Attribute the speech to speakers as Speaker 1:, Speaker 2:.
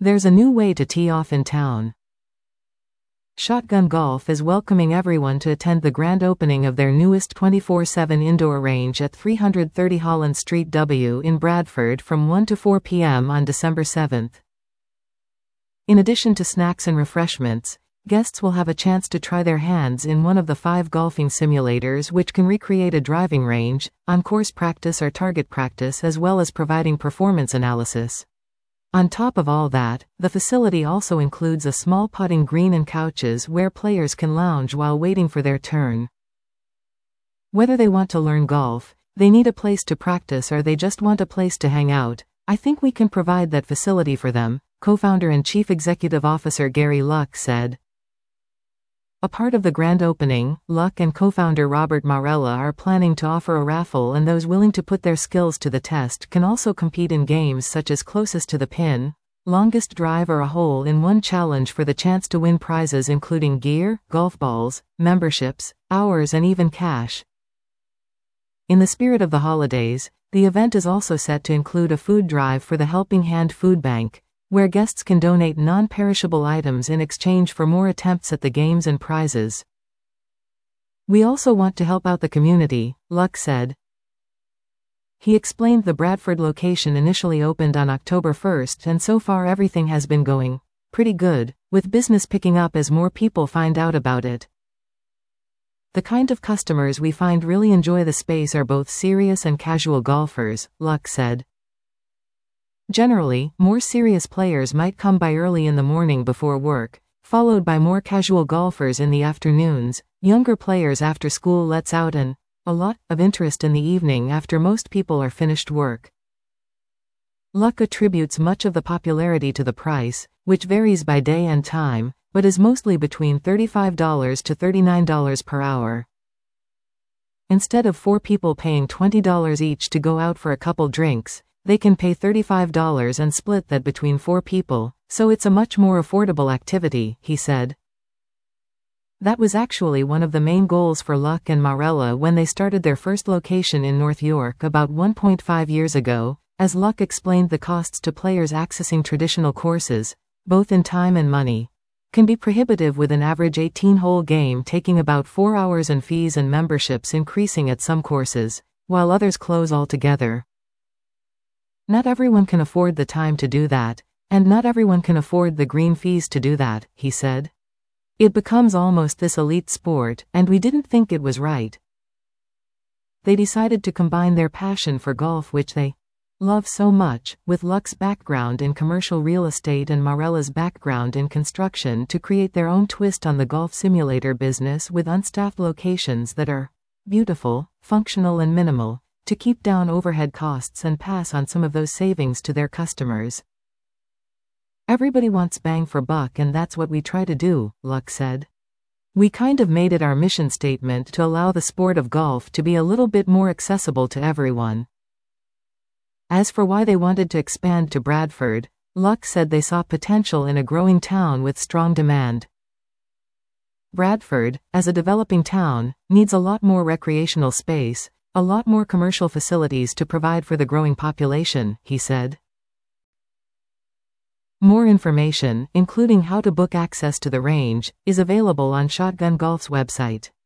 Speaker 1: There's a new way to tee off in town. Shotgun Golf is welcoming everyone to attend the grand opening of their newest 24/7 indoor range at 330 Holland Street W in Bradford from 1 to 4 p.m. on December 7th. In addition to snacks and refreshments, guests will have a chance to try their hands in one of the 5 golfing simulators which can recreate a driving range, on-course practice or target practice, as well as providing performance analysis. On top of all that, the facility also includes a small putting green and couches where players can lounge while waiting for their turn. Whether they want to learn golf, they need a place to practice, or they just want a place to hang out, I think we can provide that facility for them, co-founder and chief executive officer Gary Luck said. A part of the grand opening, Luck and co-founder Robert Marella are planning to offer a raffle, and those willing to put their skills to the test can also compete in games such as closest to the pin, longest drive, or a hole-in-one challenge for the chance to win prizes including gear, golf balls, memberships, hours, and even cash. In the spirit of the holidays, the event is also set to include a food drive for the Helping Hand Food Bank, where guests can donate non-perishable items in exchange for more attempts at the games and prizes. We also want to help out the community, Luck said. He explained the Bradford location initially opened on October 1st, and so far everything has been going pretty good, with business picking up as more people find out about it. The kind of customers we find really enjoy the space are both serious and casual golfers, Luck said. Generally, more serious players might come by early in the morning before work, followed by more casual golfers in the afternoons, younger players after school lets out, and a lot of interest in the evening after most people are finished work. Luck attributes much of the popularity to the price, which varies by day and time, but is mostly between $35 to $39 per hour. Instead of 4 people paying $20 each to go out for a couple drinks, they can pay $35 and split that between 4 people, so it's a much more affordable activity, he said. That was actually one of the main goals for Luck and Marella when they started their first location in North York about 1.5 years ago, as Luck explained. The costs to players accessing traditional courses, both in time and money, can be prohibitive, with an average 18-hole game taking about 4 hours and fees and memberships increasing at some courses, while others close altogether. Not everyone can afford the time to do that, and not everyone can afford the green fees to do that, he said. It becomes almost this elite sport, and we didn't think it was right. They decided to combine their passion for golf, which they love so much, with Luck's background in commercial real estate and Marella's background in construction, to create their own twist on the golf simulator business with unstaffed locations that are beautiful, functional, and minimal, to keep down overhead costs and pass on some of those savings to their customers. Everybody wants bang for buck, and that's what we try to do, Luck said. We kind of made it our mission statement to allow the sport of golf to be a little bit more accessible to everyone. As for why they wanted to expand to Bradford, Luck said they saw potential in a growing town with strong demand. Bradford, as a developing town, needs a lot more recreational space, a lot more commercial facilities to provide for the growing population, he said. More information, including how to book access to the range, is available on Shotgun Golf's website.